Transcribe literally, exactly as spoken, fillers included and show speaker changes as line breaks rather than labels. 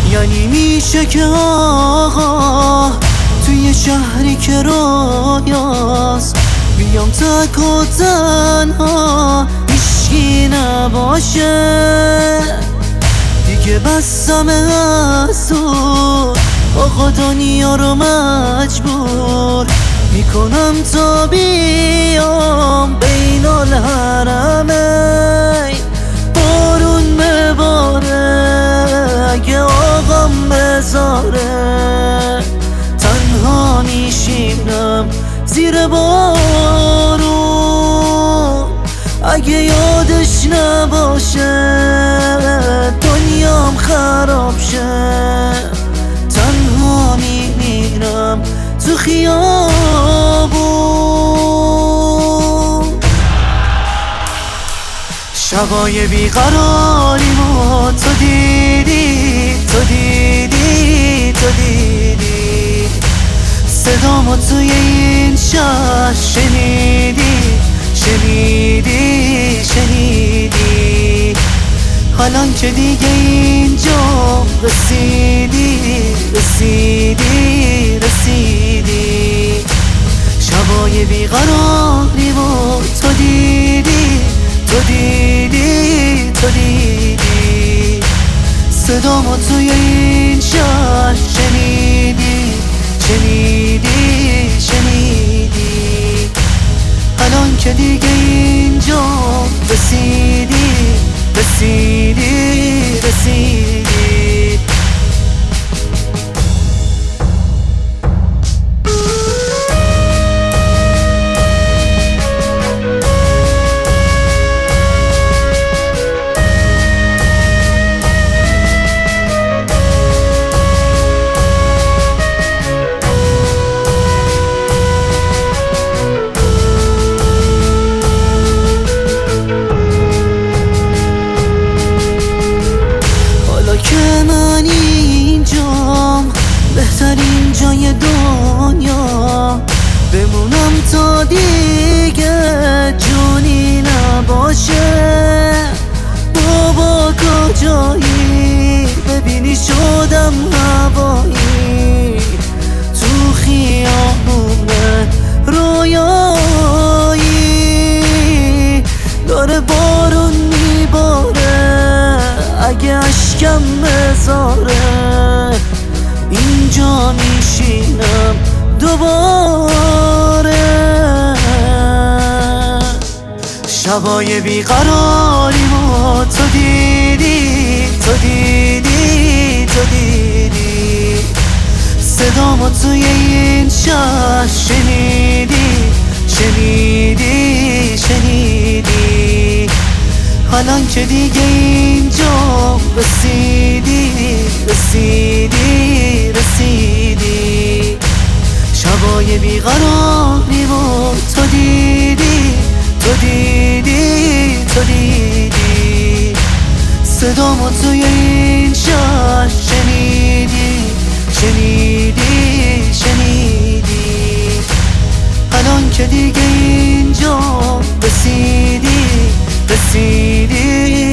یعنی میشه که آقا توی شهری که رویاست بیام تک و تنها هیچکی نباشه دیگه بسم از تو آقا دنیا رو مجبور میکنم تا بیام بین الحرمین بارون بباره اگه آقام بذاره تنها میشینم زیر بارون اگه یادش نباشه دنیام خراب شه تنها میمیرم تو خیابون شبای بیقراریمو تو دیدی تو دیدی تو دیدی صدامو توی این شهر شنیدی شنیدی شنیدی حالان که دیگه اینجا رسیدی رسیدی رسیدی شبای بیقراریمو تو دیدی تو دیدی تو دیدی صدامو توی این شهر شنیدی شنیدی شنیدی الان که دیگه اینجا رسیدی رسیدی رسیدی که من اینجام بهترین جای دنیا بمونم تا دیگه جونی نباشه بابا کجایی ببینی شدم هوایی تو خیابونه رویایی داره بارون میباره اگه اشکم بذاره اینجا میشینم دوباره شبای بیقراریمو تو دیدی تو دیدی تو دیدی صدامو توی این شهر شنیدی شنیدی شنیدی حالان که دیگه اینجا رسیدی رسیدی رسیدی شبای بیقراریمو تو دیدی تو دیدی تو دیدی صدامو توی این شهر شنیدی شنیدی شنیدی الان که دیگه اینجا رسیدی رسیدی